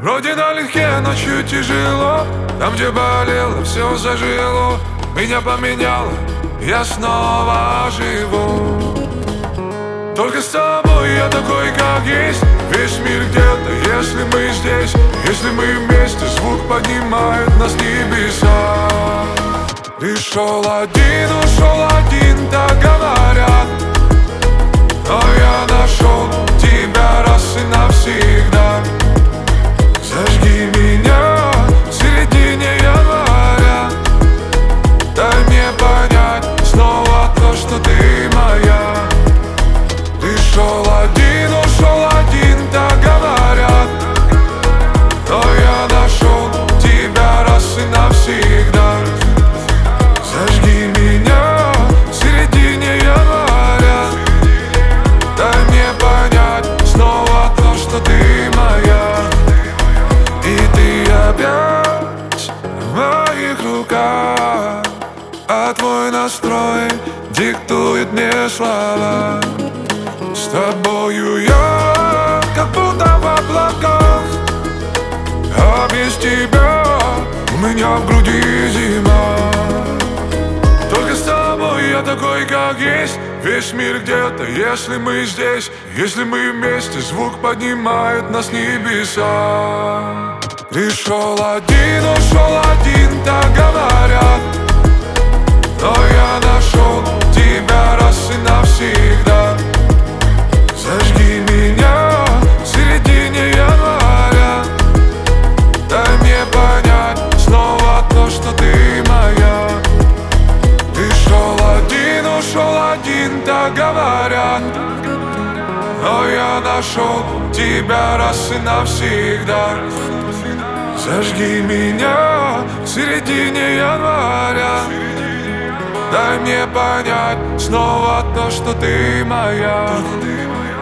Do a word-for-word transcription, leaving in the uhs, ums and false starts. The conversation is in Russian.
Вроде налегке, ночью тяжело. Там, где болело, все зажило. Меня поменяло, я снова живу. Только с тобой я такой, как есть. Весь мир где-то, если мы здесь. Если мы вместе, звук поднимает нас в небеса. Пришел один, ушел один, так говорят. Но я нашел тебя раз и навсегда. Зажги меня в середине января. Дай мне понять снова то, что ты моя. Пришел один, ушел один, так говорят. Но я нашел тебя раз и навсегда. Зажги меня в середине января. Дай мне понять снова то, что ты моя. И ты опять в моих руках, а твой настрой диктует мне слова. С тобою я как будто в облаках, а без тебя у меня в груди зима. Только с тобой я такой, как есть. Весь мир где-то, если мы здесь. Если мы вместе, звук поднимает нас в небеса. Пришел один, ушел один, так говорят. Но я нашел тебя раз и навсегда. Зажги меня в середине января. Дай мне понять снова то, что ты моя. Пришел один, ушел один, так говорят. Но я нашел тебя раз и навсегда. Зажги меня в середине января. Дай мне понять снова то, что ты моя.